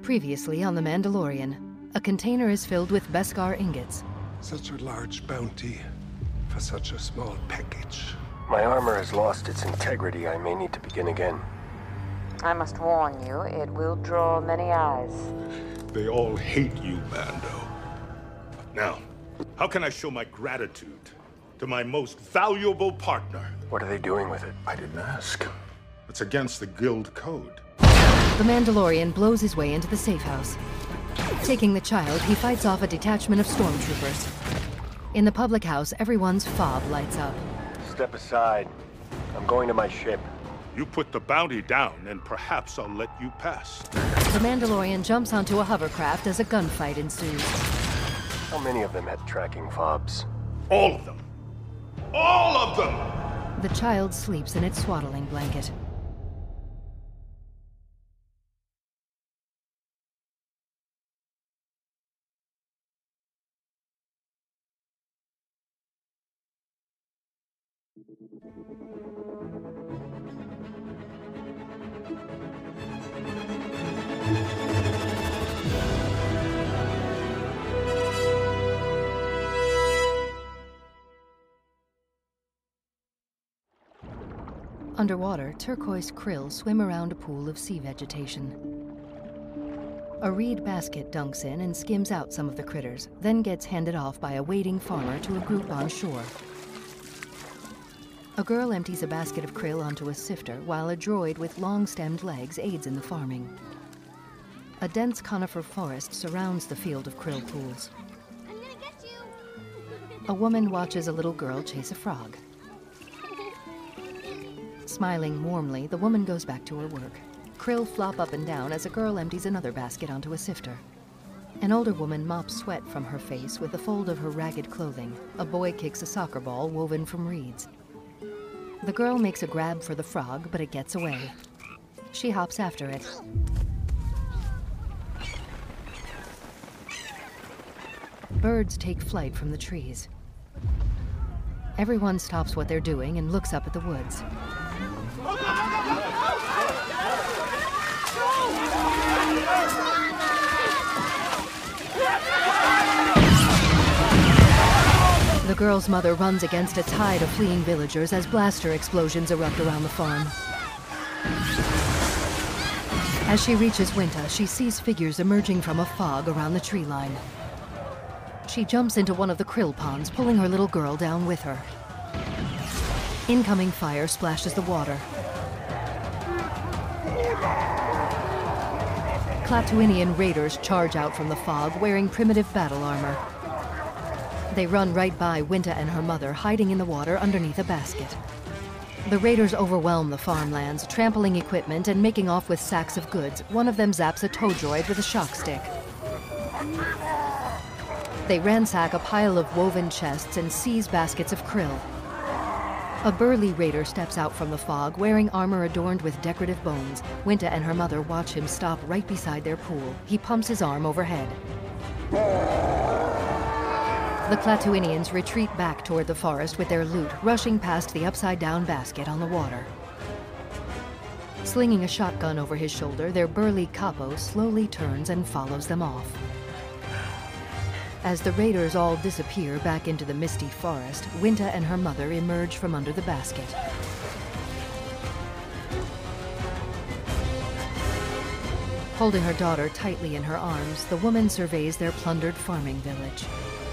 Previously on The Mandalorian, a container is filled with Beskar ingots. Such a large bounty for such a small package. My armor has lost its integrity. I may need to begin again. I must warn you, it will draw many eyes. They all hate you, Mando. Now, how can I show my gratitude to my most valuable partner? What are they doing with it? I didn't ask. It's against the Guild code. The Mandalorian blows his way into the safe house. Taking the child, he fights off a detachment of stormtroopers. In the public house, everyone's fob lights up. Step aside. I'm going to my ship. You put the bounty down, and perhaps I'll let you pass. The Mandalorian jumps onto a hovercraft as a gunfight ensues. How many of them had tracking fobs? All of them. All of them! The child sleeps in its swaddling blanket. Underwater, turquoise krill swim around a pool of sea vegetation. A reed basket dunks in and skims out some of the critters, then gets handed off by a waiting farmer to a group on shore. A girl empties a basket of krill onto a sifter, while a droid with long-stemmed legs aids in the farming. A dense conifer forest surrounds the field of krill pools. I'm gonna get you! A woman watches a little girl chase a frog. Smiling warmly, the woman goes back to her work. Krill flop up and down as a girl empties another basket onto a sifter. An older woman mops sweat from her face with a fold of her ragged clothing. A boy kicks a soccer ball woven from reeds. The girl makes a grab for the frog, but it gets away. She hops after it. Birds take flight from the trees. Everyone stops what they're doing and looks up at the woods. The girl's mother runs against a tide of fleeing villagers as blaster explosions erupt around the farm. As she reaches Winta, she sees figures emerging from a fog around the tree line. She jumps into one of the krill ponds, pulling her little girl down with her. Incoming fire splashes the water. Klatooinian raiders charge out from the fog, wearing primitive battle armor. They run right by Winta and her mother, hiding in the water underneath a basket. The raiders overwhelm the farmlands, trampling equipment and making off with sacks of goods. One of them zaps a tow droid with a shock stick. They ransack a pile of woven chests and seize baskets of krill. A burly raider steps out from the fog, wearing armor adorned with decorative bones. Winta and her mother watch him stop right beside their pool. He pumps his arm overhead. The Klatooinians retreat back toward the forest with their loot, rushing past the upside-down basket on the water. Slinging a shotgun over his shoulder, their burly capo slowly turns and follows them off. As the raiders all disappear back into the misty forest, Winta and her mother emerge from under the basket. Holding her daughter tightly in her arms, the woman surveys their plundered farming village.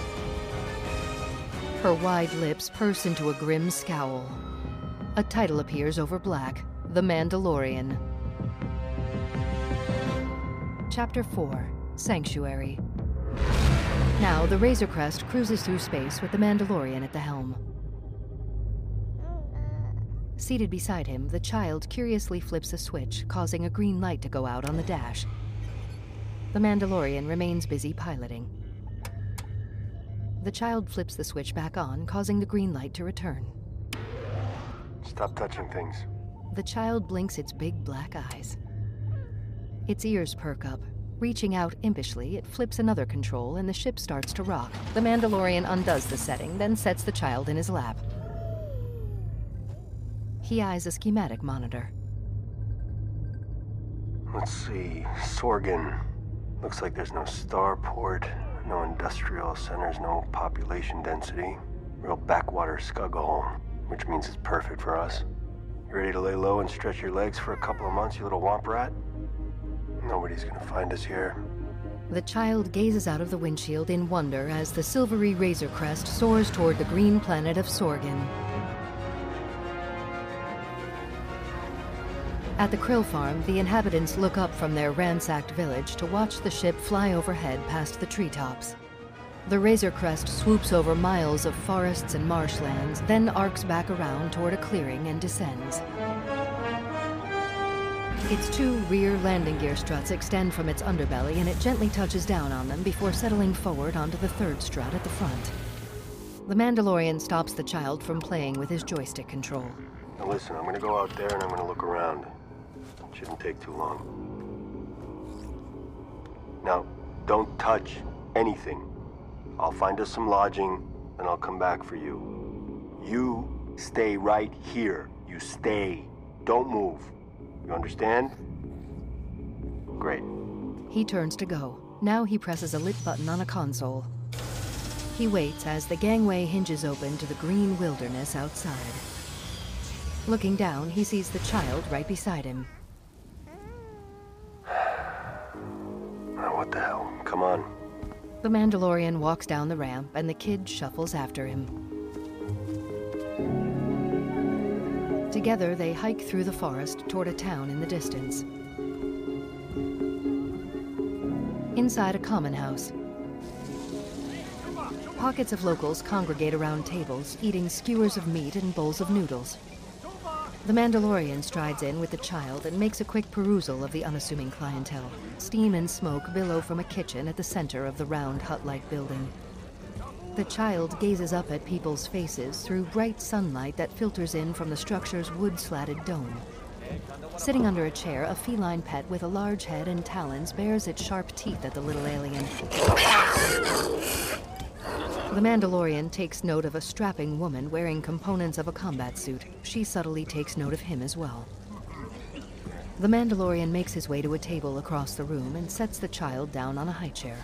Her wide lips purse into a grim scowl. A title appears over black, The Mandalorian. Chapter 4, Sanctuary. Now, the Razor Crest cruises through space with the Mandalorian at the helm. Seated beside him, the child curiously flips a switch, causing a green light to go out on the dash. The Mandalorian remains busy piloting. The child flips the switch back on, causing the green light to return. Stop touching things. The child blinks its big black eyes. Its ears perk up. Reaching out impishly, it flips another control and the ship starts to rock. The Mandalorian undoes the setting, then sets the child in his lap. He eyes a schematic monitor. Let's see. Sorgan. Looks like there's no starport, no industrial centers, no population density. Real backwater scug hole, which means it's perfect for us. You ready to lay low and stretch your legs for a couple of months, you little womp rat? Nobody's gonna find us here. The child gazes out of the windshield in wonder as the silvery Razor Crest soars toward the green planet of Sorgan. At the Krill farm, the inhabitants look up from their ransacked village to watch the ship fly overhead past the treetops. The Razor Crest swoops over miles of forests and marshlands, then arcs back around toward a clearing and descends. Its two rear landing gear struts extend from its underbelly, and it gently touches down on them before settling forward onto the third strut at the front. The Mandalorian stops the child from playing with his joystick control. Now listen, I'm gonna go out there and I'm gonna look around. Shouldn't take too long. Now, don't touch anything. I'll find us some lodging, and I'll come back for you. You stay right here. You stay. Don't move. You understand? Great. He turns to go. Now he presses a lit button on a console. He waits as the gangway hinges open to the green wilderness outside. Looking down, he sees the child right beside him. What the hell? Come on. The Mandalorian walks down the ramp, and the kid shuffles after him. Together, they hike through the forest toward a town in the distance. Inside a common house, pockets of locals congregate around tables, eating skewers of meat and bowls of noodles. The Mandalorian strides in with the child and makes a quick perusal of the unassuming clientele. Steam and smoke billow from a kitchen at the center of the round hut-like building. The child gazes up at people's faces through bright sunlight that filters in from the structure's wood-slatted dome. Sitting under a chair, a feline pet with a large head and talons bares its sharp teeth at the little alien. The Mandalorian takes note of a strapping woman wearing components of a combat suit. She subtly takes note of him as well. The Mandalorian makes his way to a table across the room and sets the child down on a high chair.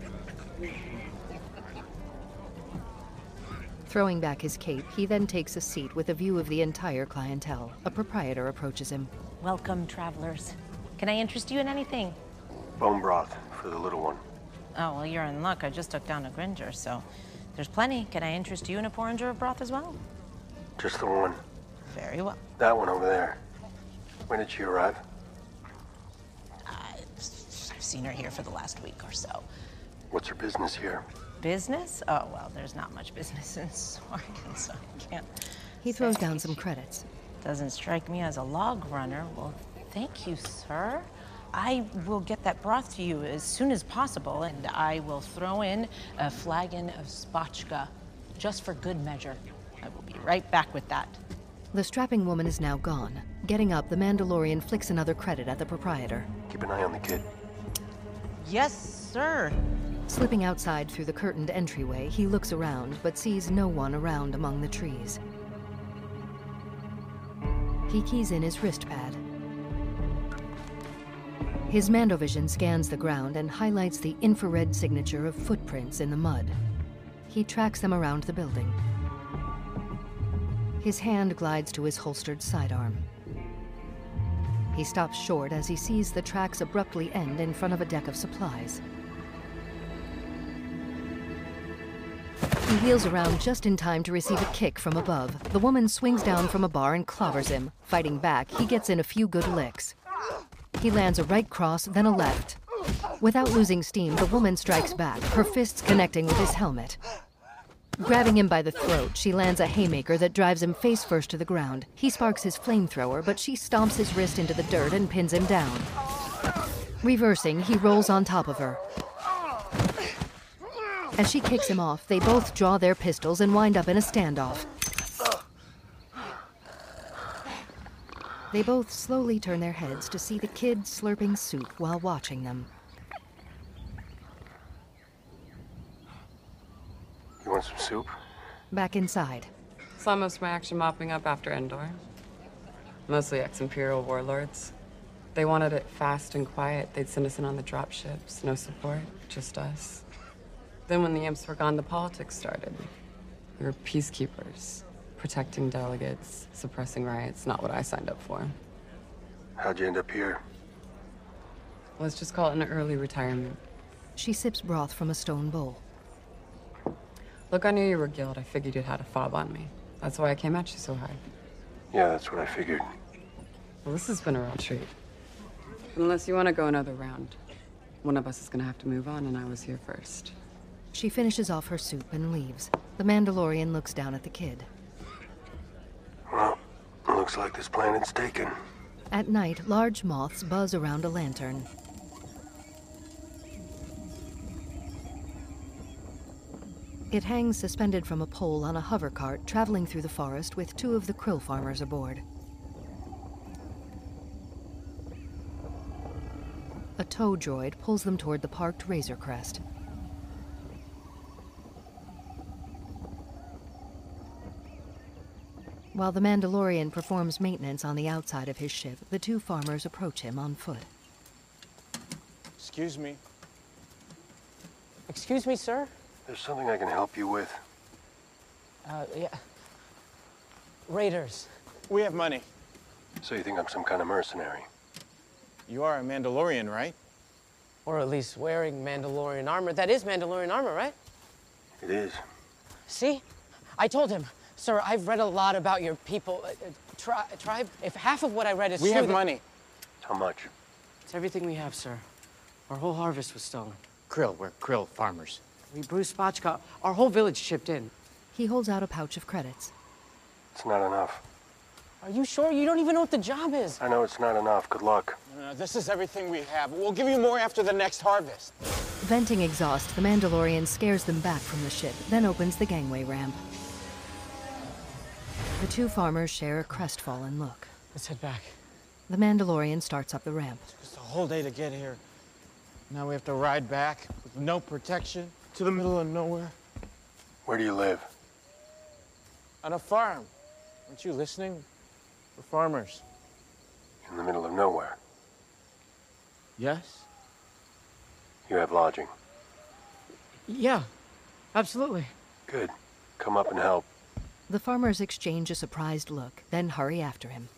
Throwing back his cape, he then takes a seat with a view of the entire clientele. A proprietor approaches him. Welcome, travelers. Can I interest you in anything? Bone broth for the little one. Oh, well, you're in luck. I just took down a Gringer, so there's plenty. Can I interest you in a porringer of broth as well? Just the one. Very well. That one over there. When did she arrive? I've seen her here for the last week or so. What's her business here? Business? Oh, well, there's not much business in Sorgan, so I can't. He throws down some credits. Doesn't strike me as a log runner. Well, thank you, sir. I will get that broth to you as soon as possible, and I will throw in a flagon of spotchka, just for good measure. I will be right back with that. The strapping woman is now gone. Getting up, the Mandalorian flicks another credit at the proprietor. Keep an eye on the kid. Yes, sir. Slipping outside through the curtained entryway, he looks around, but sees no one around among the trees. He keys in his wrist pad. His Mandovision scans the ground and highlights the infrared signature of footprints in the mud. He tracks them around the building. His hand glides to his holstered sidearm. He stops short as he sees the tracks abruptly end in front of a deck of supplies. He wheels around just in time to receive a kick from above. The woman swings down from a bar and clobbers him. Fighting back, he gets in a few good licks. He lands a right cross, then a left. Without losing steam, the woman strikes back, her fists connecting with his helmet. Grabbing him by the throat, she lands a haymaker that drives him face first to the ground. He sparks his flamethrower, but she stomps his wrist into the dirt and pins him down. Reversing, he rolls on top of her. As she kicks him off, they both draw their pistols and wind up in a standoff. They both slowly turn their heads to see the kid slurping soup while watching them. You want some soup? Back inside. Saw most of my action mopping up after Endor. Mostly ex-Imperial warlords. They wanted it fast and quiet. They'd send us in on the drop ships. No support, just us. Then when the imps were gone, the politics started. We were peacekeepers, protecting delegates, suppressing riots. Not what I signed up for. How'd you end up here? Let's just call it an early retirement. She sips broth from a stone bowl. Look, I knew you were Guild. I figured you'd had a fob on me. That's why I came at you so hard. Yeah, that's what I figured. Well, this has been a real treat. Unless you want to go another round. One of us is going to have to move on, and I was here first. She finishes off her soup and leaves. The Mandalorian looks down at the kid. Well, it looks like this planet's taken. At night, large moths buzz around a lantern. It hangs suspended from a pole on a hover cart traveling through the forest with 2 of the krill farmers aboard. A tow droid pulls them toward the parked Razor Crest. While the Mandalorian performs maintenance on the outside of his ship, the 2 farmers approach him on foot. Excuse me. Excuse me, sir? There's something I can help you with. Yeah. Raiders. We have money. So you think I'm some kind of mercenary? You are a Mandalorian, right? Or at least wearing Mandalorian armor. That is Mandalorian armor, right? It is. See? I told him. Sir, I've read a lot about your people. Tribe. If half of what I read is true... We have money. How much? It's everything we have, sir. Our whole harvest was stolen. Krill, we're krill farmers. We brew spotchka. Our whole village chipped in. He holds out a pouch of credits. It's not enough. Are you sure? You don't even know what the job is. I know it's not enough. Good luck. No, this is everything we have. We'll give you more after the next harvest. Venting exhaust, the Mandalorian scares them back from the ship, then opens the gangway ramp. The 2 farmers share a crestfallen look. Let's head back. The Mandalorian starts up the ramp. It took us the whole day to get here. Now we have to ride back with no protection to the middle of nowhere. Where do you live? On a farm. Aren't you listening? We're farmers. In the middle of nowhere. Yes? You have lodging. Yeah, absolutely. Good. Come up and help. The farmers exchange a surprised look, then hurry after him.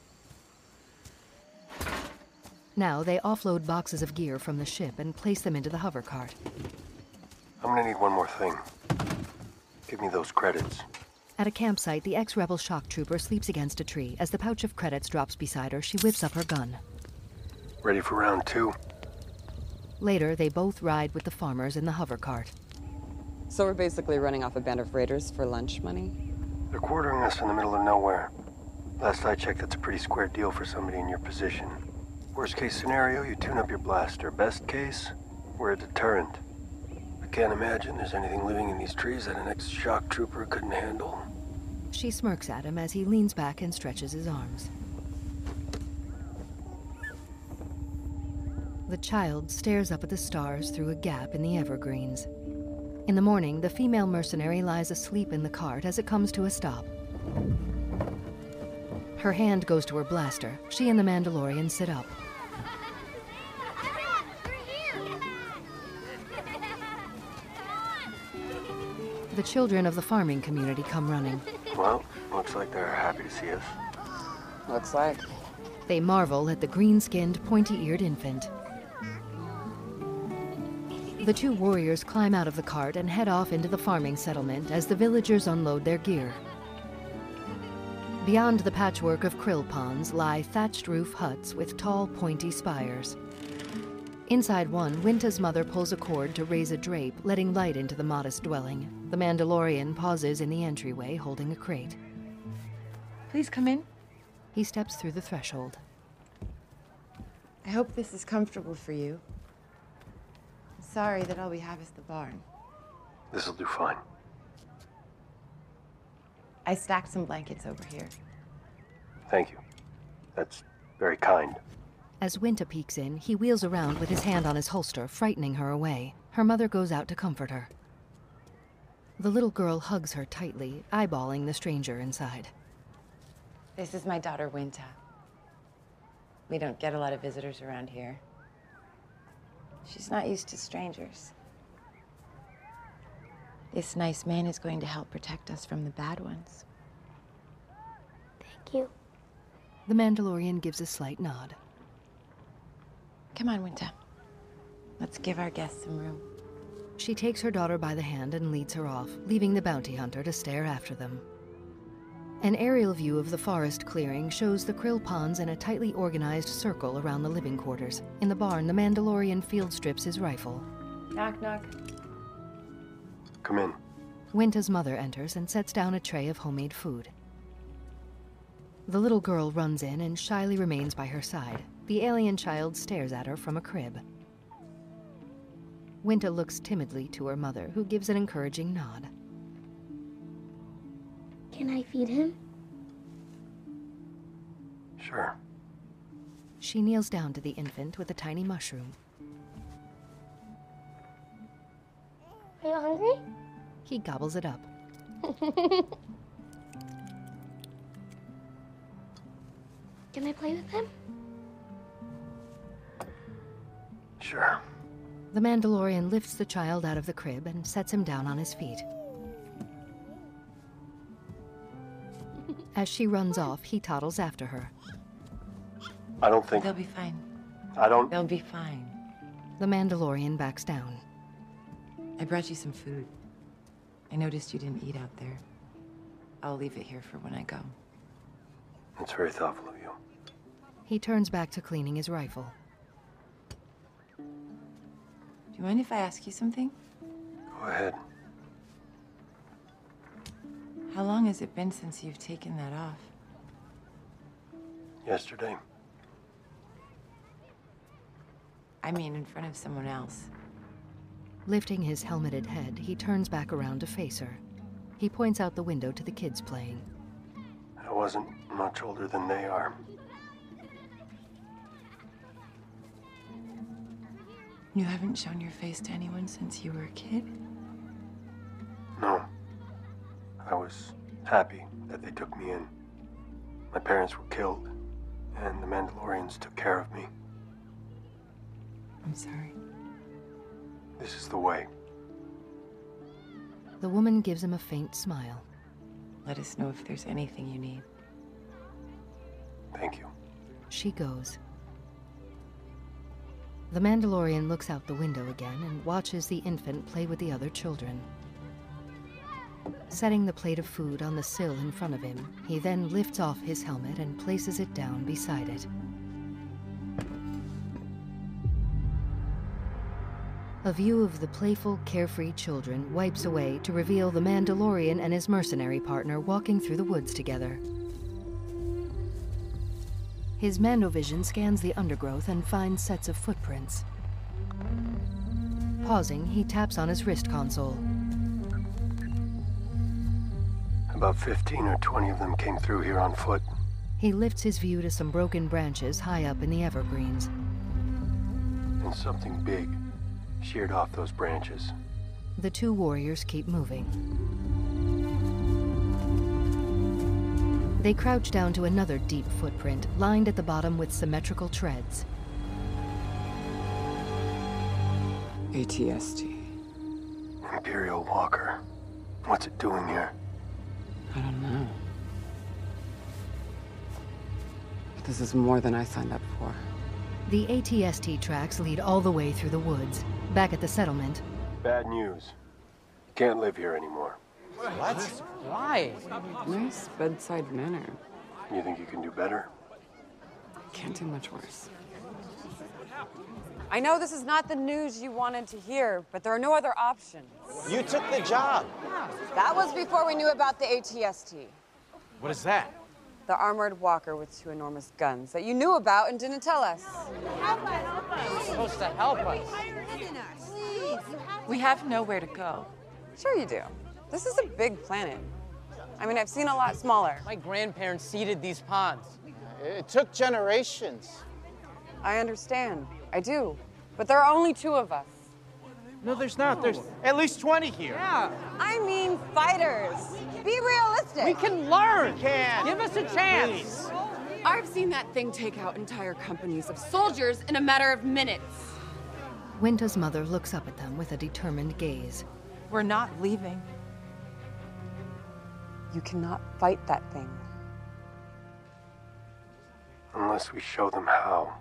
Now they offload boxes of gear from the ship and place them into the hover cart. I'm gonna need one more thing. Give me those credits. At a campsite, the ex-rebel shock trooper sleeps against a tree. As the pouch of credits drops beside her, she whips up her gun. Ready for round 2? Later, they both ride with the farmers in the hover cart. So we're basically running off a band of raiders for lunch money? They're quartering us in the middle of nowhere. Last I checked, that's a pretty square deal for somebody in your position. Worst case scenario, you tune up your blaster. Best case, we're a deterrent. I can't imagine there's anything living in these trees that an ex-shock trooper couldn't handle. She smirks at him as he leans back and stretches his arms. The child stares up at the stars through a gap in the evergreens. In the morning, the female mercenary lies asleep in the cart as it comes to a stop. Her hand goes to her blaster. She and the Mandalorian sit up. Everyone, we're here! The children of the farming community come running. Well, looks like they're happy to see us. Looks like. They marvel at the green-skinned, pointy-eared infant. The 2 warriors climb out of the cart and head off into the farming settlement as the villagers unload their gear. Beyond the patchwork of krill ponds lie thatched roof huts with tall, pointy spires. Inside one, Winta's mother pulls a cord to raise a drape, letting light into the modest dwelling. The Mandalorian pauses in the entryway, holding a crate. Please come in. He steps through the threshold. I hope this is comfortable for you. I'm sorry that all we have is the barn. This'll do fine. I stacked some blankets over here. Thank you. That's very kind. As Winta peeks in, he wheels around with his hand on his holster, frightening her away. Her mother goes out to comfort her. The little girl hugs her tightly, eyeballing the stranger inside. This is my daughter, Winta. We don't get a lot of visitors around here. She's not used to strangers. This nice man is going to help protect us from the bad ones. Thank you. The Mandalorian gives a slight nod. Come on, Winter. Let's give our guests some room. She takes her daughter by the hand and leads her off, leaving the bounty hunter to stare after them. An aerial view of the forest clearing shows the krill ponds in a tightly organized circle around the living quarters. In the barn, the Mandalorian field strips his rifle. Knock, knock. Come in. Winta's mother enters and sets down a tray of homemade food. The little girl runs in and shyly remains by her side. The alien child stares at her from a crib. Winta looks timidly to her mother, who gives an encouraging nod. Can I feed him? Sure. She kneels down to the infant with a tiny mushroom. Are you hungry? He gobbles it up. Can I play with him? Sure. The Mandalorian lifts the child out of the crib and sets him down on his feet. As she runs off, he toddles after her. I don't think... They'll be fine. They'll be fine. The Mandalorian backs down. I brought you some food. I noticed you didn't eat out there. I'll leave it here for when I go. It's very thoughtful of you. He turns back to cleaning his rifle. Do you mind if I ask you something? Go ahead. How long has it been since you've taken that off? Yesterday. I mean, in front of someone else. Lifting his helmeted head, he turns back around to face her. He points out the window to the kids playing. I wasn't much older than they are. You haven't shown your face to anyone since you were a kid? No. I was happy that they took me in. My parents were killed, and the Mandalorians took care of me. I'm sorry. This is the way. The woman gives him a faint smile. Let us know if there's anything you need. Thank you. She goes. The Mandalorian looks out the window again and watches the infant play with the other children. Setting the plate of food on the sill in front of him, he then lifts off his helmet and places it down beside it. A view of the playful, carefree children wipes away to reveal the Mandalorian and his mercenary partner walking through the woods together. His Mandovision scans the undergrowth and finds sets of footprints. Pausing, he taps on his wrist console. About 15 or 20 of them came through here on foot. He lifts his view to some broken branches high up in the evergreens. And something big sheared off those branches. The two warriors keep moving. They crouch down to another deep footprint, lined at the bottom with symmetrical treads. ATST. Imperial Walker. What's it doing here? I don't know. But this is more than I signed up for. The ATST tracks lead all the way through the woods. Back at the settlement. Bad news. You can't live here anymore. What? Why? Nice bedside manner. You think you can do better? Can't do much worse. I know this is not the news you wanted to hear, but there are no other options. You took the job. That was before we knew about the ATST. What is that? The armored walker with two enormous guns that you knew about and didn't tell us. You're supposed to help us. We have nowhere to go. Sure you do. This is a big planet. I mean, I've seen a lot smaller. My grandparents seeded these ponds. It took generations. I understand. I do. But there are only two of us. No, there's not. There's at least 20 here. Yeah. I mean fighters. Be realistic. We can learn. We can. Give us a chance. I've seen that thing take out entire companies of soldiers in a matter of minutes. Winta's mother looks up at them with a determined gaze. We're not leaving. You cannot fight that thing. Unless we show them how.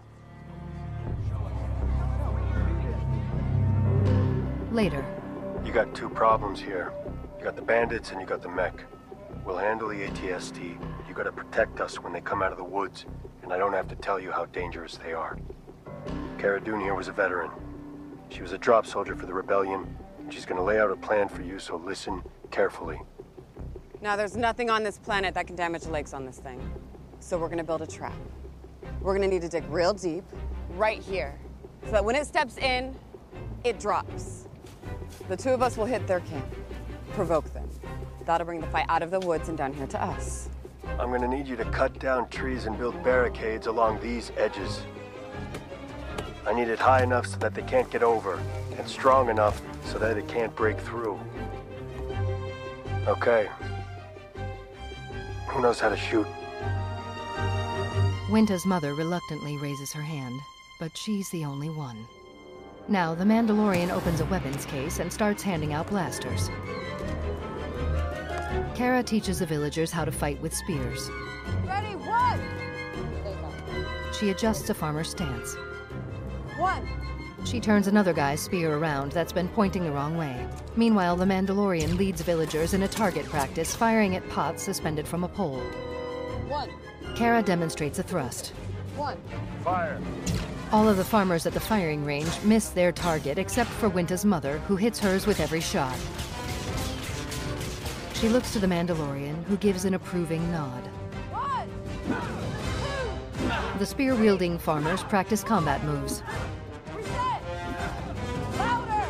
Later. You got two problems here. You got the bandits and you got the mech. We'll handle the ATST. You gotta protect us when they come out of the woods, and I don't have to tell you how dangerous they are. Cara Dune here was a veteran. She was a drop soldier for the rebellion. She's gonna lay out a plan for you, so listen carefully. Now, there's nothing on this planet that can damage the legs on this thing. So we're gonna build a trap. We're gonna need to dig real deep, right here, so that when it steps in, it drops. The two of us will hit their camp, provoke them. That'll bring the fight out of the woods and down here to us. I'm gonna need you to cut down trees and build barricades along these edges. I need it high enough so that they can't get over, and strong enough so that it can't break through. Okay. Who knows how to shoot? Winta's mother reluctantly raises her hand, but she's the only one. Now, the Mandalorian opens a weapons case and starts handing out blasters. Cara teaches the villagers how to fight with spears. Ready, one! She adjusts a farmer's stance. One! She turns another guy's spear around that's been pointing the wrong way. Meanwhile, the Mandalorian leads villagers in a target practice, firing at pots suspended from a pole. One! Cara demonstrates a thrust. One! Fire! All of the farmers at the firing range miss their target except for Winta's mother, who hits hers with every shot. She looks to the Mandalorian, who gives an approving nod. One! The spear-wielding farmers practice combat moves. Reset! Louder!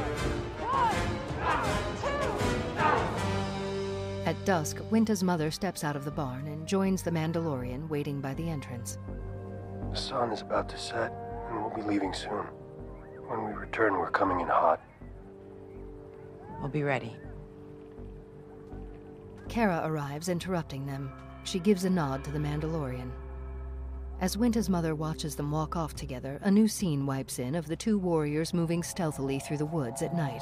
One! Two! At dusk, Winta's mother steps out of the barn and joins the Mandalorian waiting by the entrance. The sun is about to set, and we'll be leaving soon. When we return, we're coming in hot. We'll be ready. Cara arrives, interrupting them. She gives a nod to the Mandalorian. As Winta's mother watches them walk off together, a new scene wipes in of the two warriors moving stealthily through the woods at night.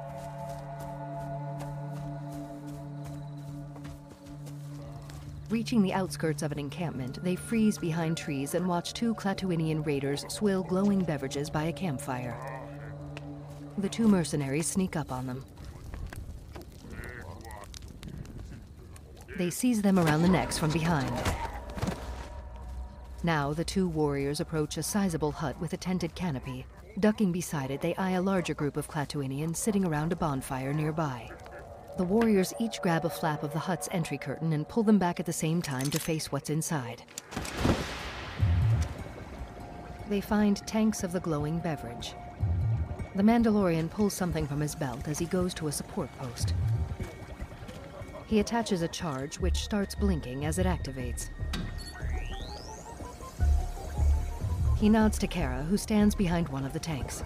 Reaching the outskirts of an encampment, they freeze behind trees and watch two Klatooinian raiders swill glowing beverages by a campfire. The two mercenaries sneak up on them. They seize them around the necks from behind. Now, the two warriors approach a sizable hut with a tented canopy. Ducking beside it, they eye a larger group of Klatooinians sitting around a bonfire nearby. The warriors each grab a flap of the hut's entry curtain and pull them back at the same time to face what's inside. They find tanks of the glowing beverage. The Mandalorian pulls something from his belt as he goes to a support post. He attaches a charge, which starts blinking as it activates. He nods to Cara, who stands behind one of the tanks.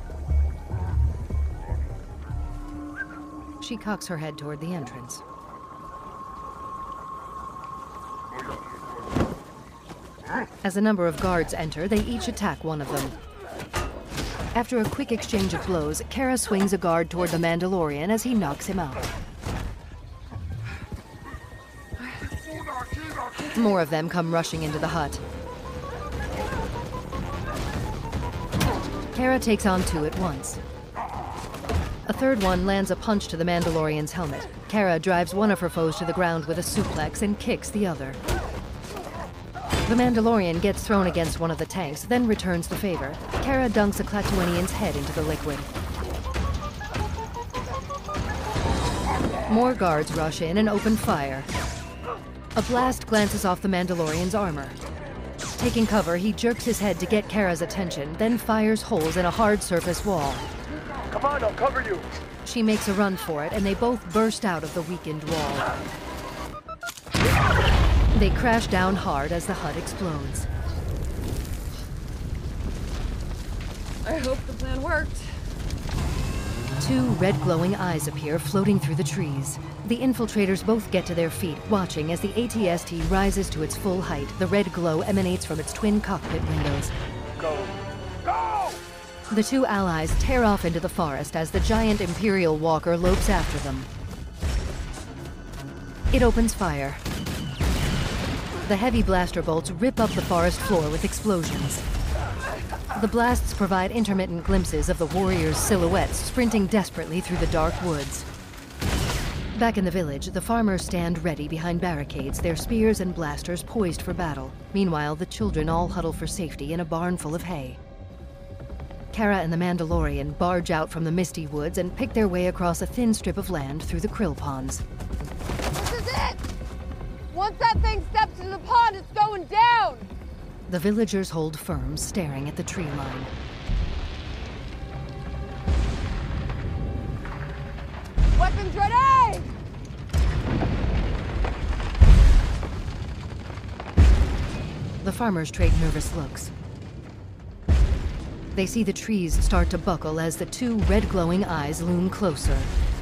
She cocks her head toward the entrance. As a number of guards enter, they each attack one of them. After a quick exchange of blows, Cara swings a guard toward the Mandalorian as he knocks him out. More of them come rushing into the hut. Cara takes on two at once. A third one lands a punch to the Mandalorian's helmet. Cara drives one of her foes to the ground with a suplex and kicks the other. The Mandalorian gets thrown against one of the tanks, then returns the favor. Cara dunks a Klatooinian's head into the liquid. More guards rush in and open fire. A blast glances off the Mandalorian's armor. Taking cover, he jerks his head to get Cara's attention, then fires holes in a hard surface wall. Come on, I'll cover you! She makes a run for it, and they both burst out of the weakened wall. They crash down hard as the hut explodes. I hope the plan worked. Two red glowing eyes appear floating through the trees. The infiltrators both get to their feet, watching as the ATST rises to its full height. The red glow emanates from its twin cockpit windows. Go! Go! The two allies tear off into the forest as the giant Imperial walker lopes after them. It opens fire. The heavy blaster bolts rip up the forest floor with explosions. The blasts provide intermittent glimpses of the warriors' silhouettes sprinting desperately through the dark woods. Back in the village, the farmers stand ready behind barricades, their spears and blasters poised for battle. Meanwhile, the children all huddle for safety in a barn full of hay. Kara and the Mandalorian barge out from the misty woods and pick their way across a thin strip of land through the krill ponds. This is it! Once that thing steps into the pond, it's going down! The villagers hold firm, staring at the tree line. Weapons ready! The farmers trade nervous looks. They see the trees start to buckle as the two red glowing eyes loom closer.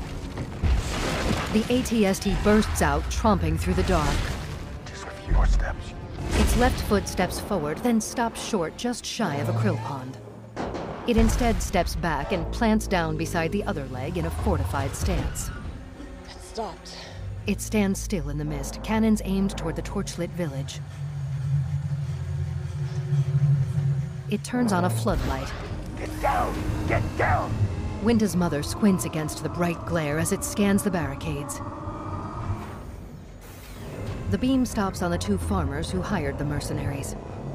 The ATST bursts out, tromping through the dark. Just a few more steps. Its left foot steps forward, then stops short just shy of a krill pond. It instead steps back and plants down beside the other leg in a fortified stance. It stopped. It stands still in the mist, cannons aimed toward the torchlit village. It turns on a floodlight. Get down! Get down! Winta's mother squints against the bright glare as it scans the barricades. The beam stops on the two farmers who hired the mercenaries.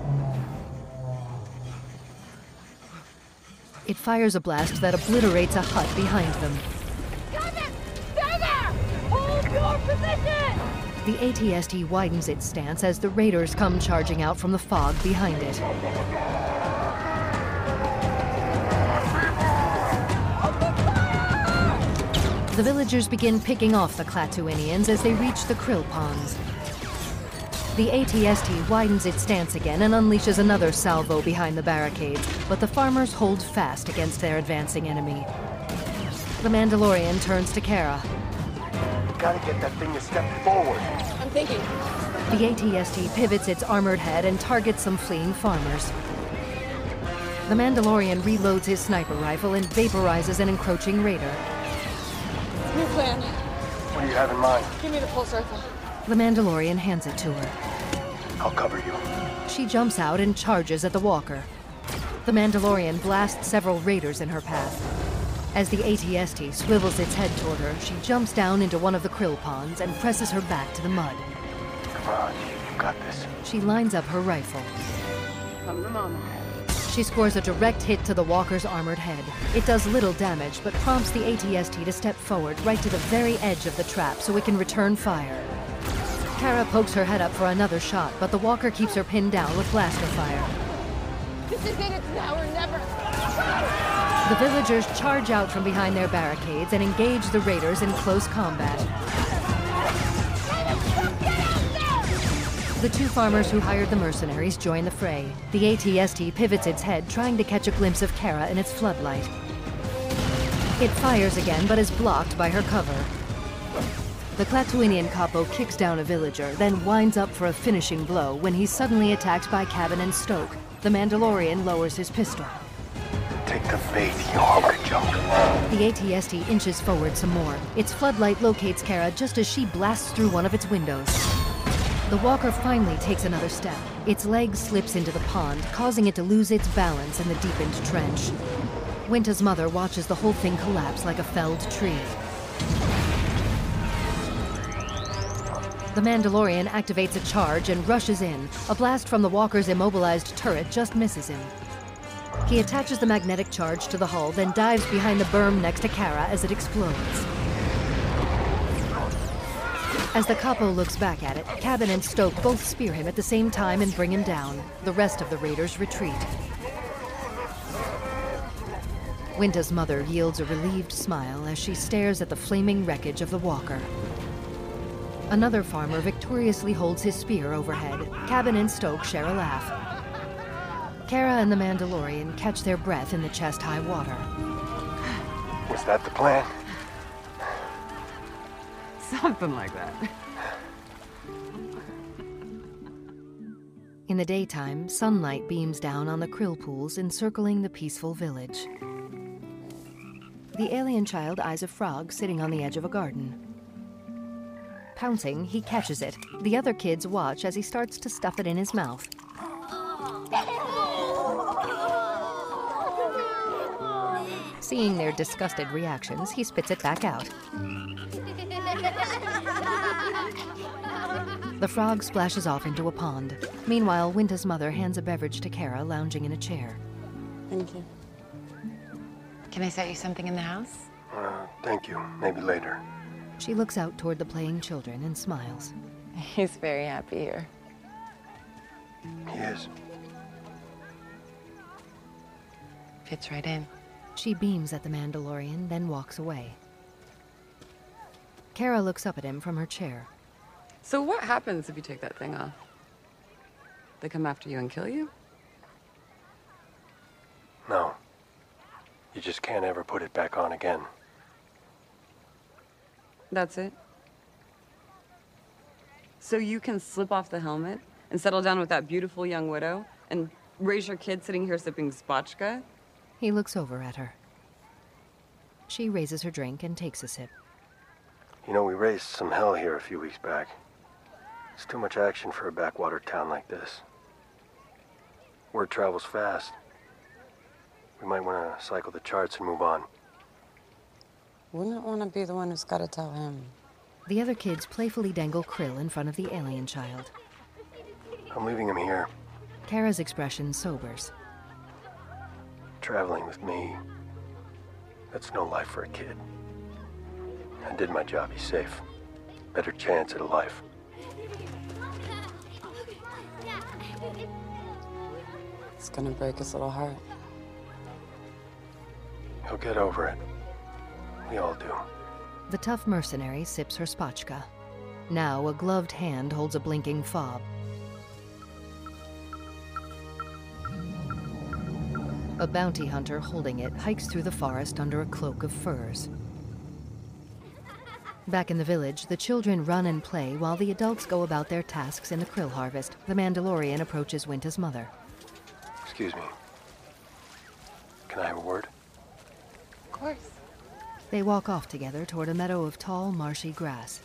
It fires a blast that obliterates a hut behind them. Stay there! Hold your position! The ATST widens its stance as the raiders come charging out from the fog behind it. The villagers begin picking off the Klatooinians as they reach the krill ponds. The ATST widens its stance again and unleashes another salvo behind the barricades, but the farmers hold fast against their advancing enemy. The Mandalorian turns to Kara. Gotta get that thing to step forward. I'm thinking. The ATST pivots its armored head and targets some fleeing farmers. The Mandalorian reloads his sniper rifle and vaporizes an encroaching raider. New plan. What do you have in mind? Give me the pulse rifle. The Mandalorian hands it to her. I'll cover you. She jumps out and charges at the walker. The Mandalorian blasts several raiders in her path. As the ATST swivels its head toward her, she jumps down into one of the krill ponds and presses her back to the mud. Come on, you got this. She lines up her rifle. Come to mama. She scores a direct hit to the walker's armored head. It does little damage, but prompts the ATST to step forward right to the very edge of the trap so it can return fire. Kara pokes her head up for another shot, but the walker keeps her pinned down with blaster fire. This is it, it's now or never. The villagers charge out from behind their barricades and engage the raiders in close combat. The two farmers who hired the mercenaries join the fray. The ATST pivots its head, trying to catch a glimpse of Kara in its floodlight. It fires again, but is blocked by her cover. The Klatooinian capo kicks down a villager, then winds up for a finishing blow when he's suddenly attacked by Cabin and Stoke. The Mandalorian lowers his pistol. Take the bait, you hunk of junk. The ATST inches forward some more. Its floodlight locates Kara just as she blasts through one of its windows. The walker finally takes another step. Its leg slips into the pond, causing it to lose its balance in the deepened trench. Winta's mother watches the whole thing collapse like a felled tree. The Mandalorian activates a charge and rushes in. A blast from the walker's immobilized turret just misses him. He attaches the magnetic charge to the hull, then dives behind the berm next to Kara as it explodes. As the capo looks back at it, Cabin and Stoke both spear him at the same time and bring him down. The rest of the raiders retreat. Winta's mother yields a relieved smile as she stares at the flaming wreckage of the walker. Another farmer victoriously holds his spear overhead. Cabin and Stoke share a laugh. Kara and the Mandalorian catch their breath in the chest-high water. Was that the plan? Something like that. In the daytime, sunlight beams down on the krill pools encircling the peaceful village. The alien child eyes a frog sitting on the edge of a garden. Pouncing, he catches it. The other kids watch as he starts to stuff it in his mouth. Seeing their disgusted reactions, he spits it back out. The frog splashes off into a pond. Meanwhile, Winta's mother hands a beverage to Kara, lounging in a chair. Thank you. Can I set you something in the house? Thank you. Maybe later. She looks out toward the playing children and smiles. He's very happy here. He is. Fits right in. She beams at the Mandalorian, then walks away. Kara looks up at him from her chair. So what happens if you take that thing off? They come after you and kill you? No. You just can't ever put it back on again. That's it? So you can slip off the helmet and settle down with that beautiful young widow and raise your kid sitting here sipping spotchka? He looks over at her. She raises her drink and takes a sip. You know, we raised some hell here a few weeks back. It's too much action for a backwater town like this. Word travels fast. We might want to cycle the charts and move on. Wouldn't want to be the one who's got to tell him. The other kids playfully dangle krill in front of the alien child. I'm leaving him here. Kara's expression sobers. Traveling with me, that's no life for a kid. I did my job. He's safe. Better chance at a life. It's gonna break his little heart. He'll get over it. We all do. The tough mercenary sips her spotchka. Now, a gloved hand holds a blinking fob. A bounty hunter holding it hikes through the forest under a cloak of furs. Back in the village, the children run and play while the adults go about their tasks in the krill harvest. The Mandalorian approaches Winta's mother. Excuse me. Can I have a word? Of course. They walk off together toward a meadow of tall, marshy grass.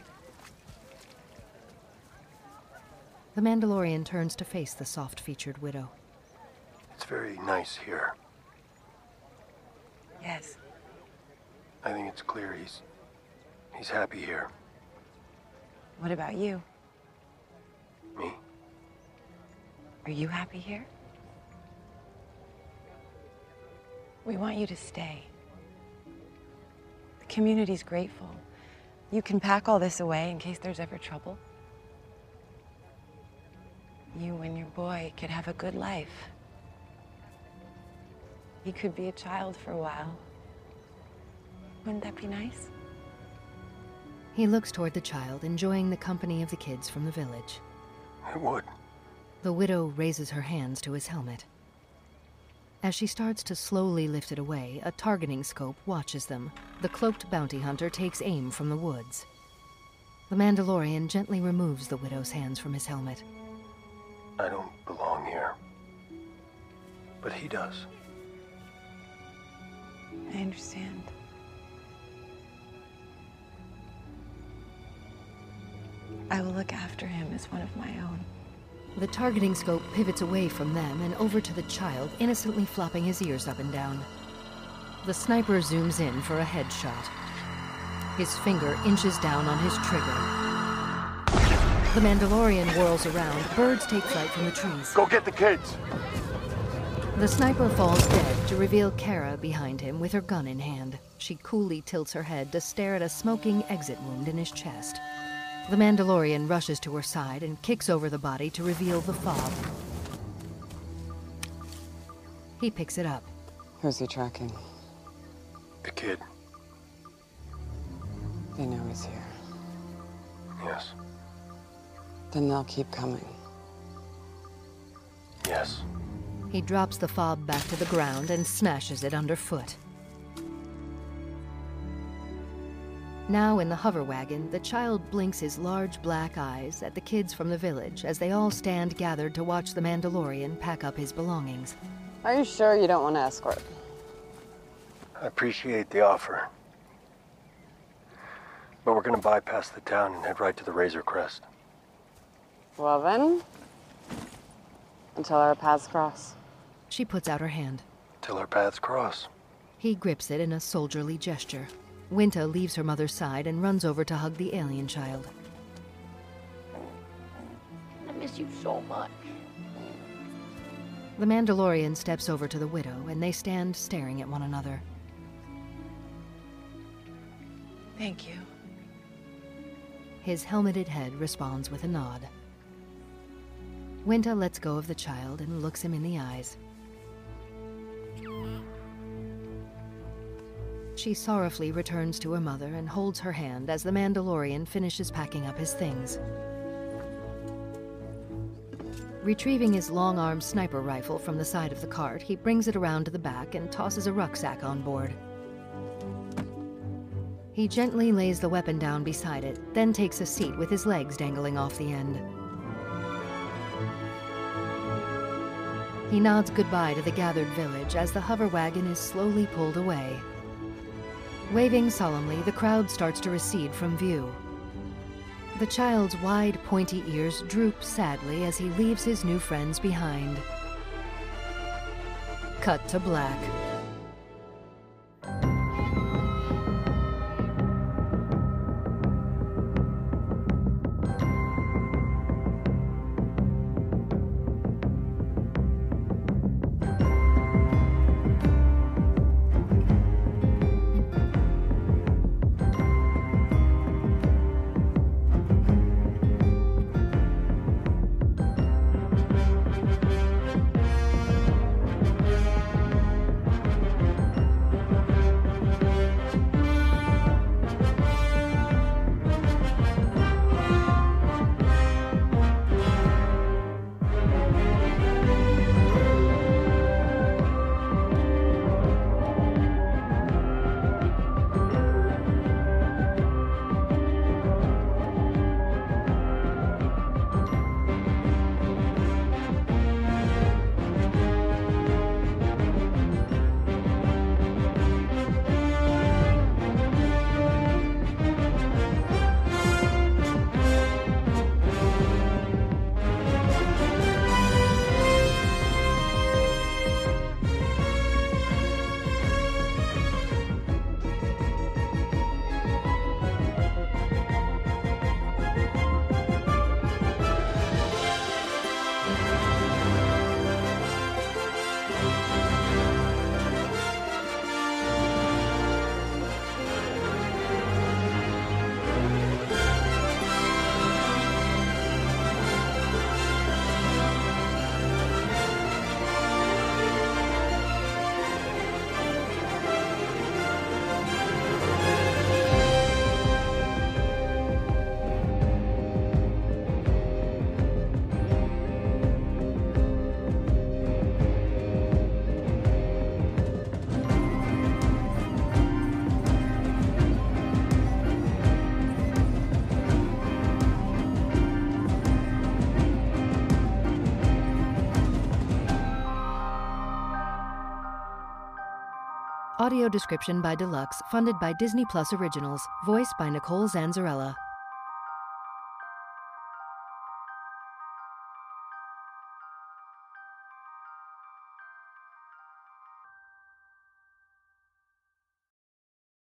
The Mandalorian turns to face the soft-featured widow. It's very nice here. Yes. I think it's clear he's happy here. What about you? Me? Are you happy here? We want you to stay. The community's grateful. You can pack all this away in case there's ever trouble. You and your boy could have a good life. He could be a child for a while. Wouldn't that be nice? He looks toward the child, enjoying the company of the kids from the village. It would. The widow raises her hands to his helmet. As she starts to slowly lift it away, a targeting scope watches them. The cloaked bounty hunter takes aim from the woods. The Mandalorian gently removes the widow's hands from his helmet. I don't belong here. But he does. I understand. I will look after him as one of my own. The targeting scope pivots away from them and over to the child, innocently flopping his ears up and down. The sniper zooms in for a headshot. His finger inches down on his trigger. The Mandalorian whirls around. Birds take flight from the trees. Go get the kids! The sniper falls dead to reveal Kara behind him with her gun in hand. She coolly tilts her head to stare at a smoking exit wound in his chest. The Mandalorian rushes to her side and kicks over the body to reveal the fob. He picks it up. Who's he tracking? The kid. They know he's here. Yes. Then they'll keep coming. Yes. He drops the fob back to the ground and smashes it underfoot. Now in the hover wagon, the child blinks his large black eyes at the kids from the village as they all stand gathered to watch the Mandalorian pack up his belongings. Are you sure you don't want to escort? I appreciate the offer. But we're gonna bypass the town and head right to the Razor Crest. Well then, until our paths cross. She puts out her hand. Till our paths cross. He grips it in a soldierly gesture. Winta leaves her mother's side and runs over to hug the alien child. I miss you so much. The Mandalorian steps over to the widow, and they stand staring at one another. Thank you. His helmeted head responds with a nod. Winta lets go of the child and looks him in the eyes. She sorrowfully returns to her mother and holds her hand as the Mandalorian finishes packing up his things. Retrieving his long-arm sniper rifle from the side of the cart, he brings it around to the back and tosses a rucksack on board. He gently lays the weapon down beside it, then takes a seat with his legs dangling off the end. He nods goodbye to the gathered village as the hover wagon is slowly pulled away. Waving solemnly, the crowd starts to recede from view. The child's wide, pointy ears droop sadly as he leaves his new friends behind. Cut to black. Audio description by Deluxe, funded by Disney Plus Originals, voiced by Nicole Zanzarella.